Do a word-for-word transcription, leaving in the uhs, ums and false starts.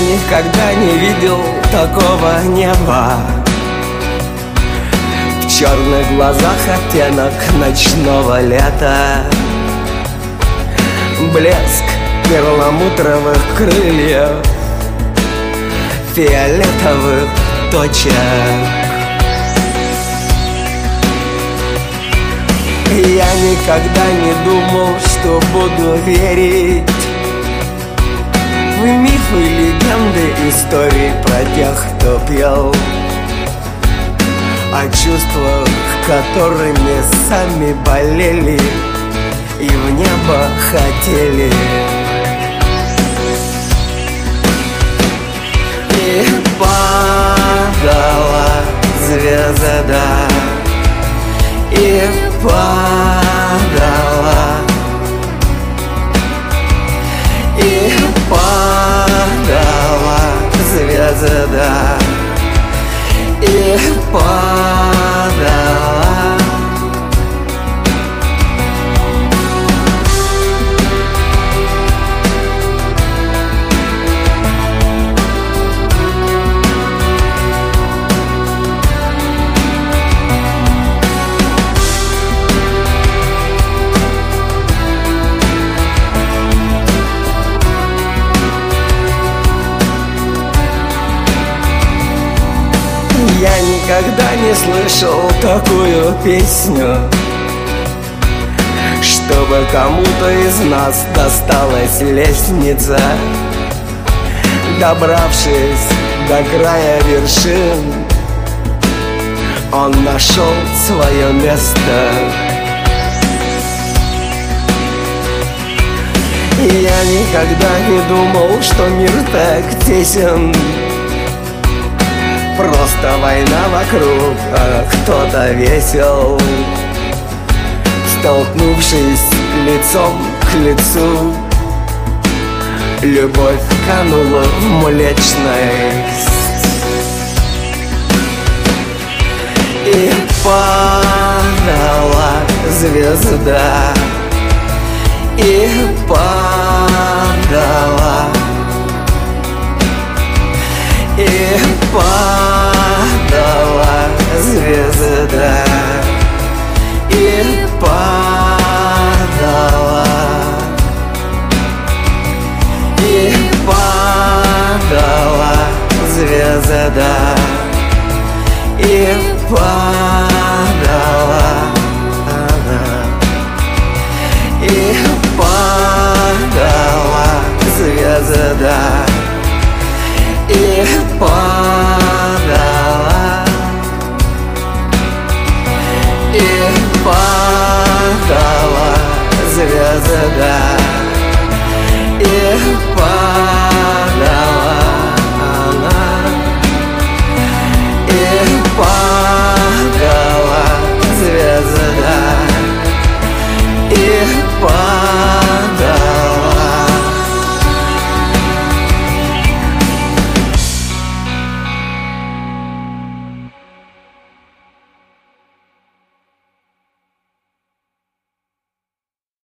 никогда не видел такого неба. В черных глазах оттенок ночного лета, блеск перламутровых крыльев, фиолетовых точек. Я никогда не думал, что буду верить в мифы, легенды, истории про тех, кто пел, о чувствах, которыми сами болели и в небо хотели. И падала звезда, и падала, и падала звезда, и падала. Я никогда не слышал такую песню, чтобы кому-то из нас досталась лестница. Добравшись до края вершин, он нашел свое место. И я никогда не думал, что мир так тесен. Просто война вокруг, а кто-то весел. Столкнувшись лицом к лицу, любовь канула в млечность. И падала звезда, и падала, и падала звезда, и падала, и падала звезда, и падала.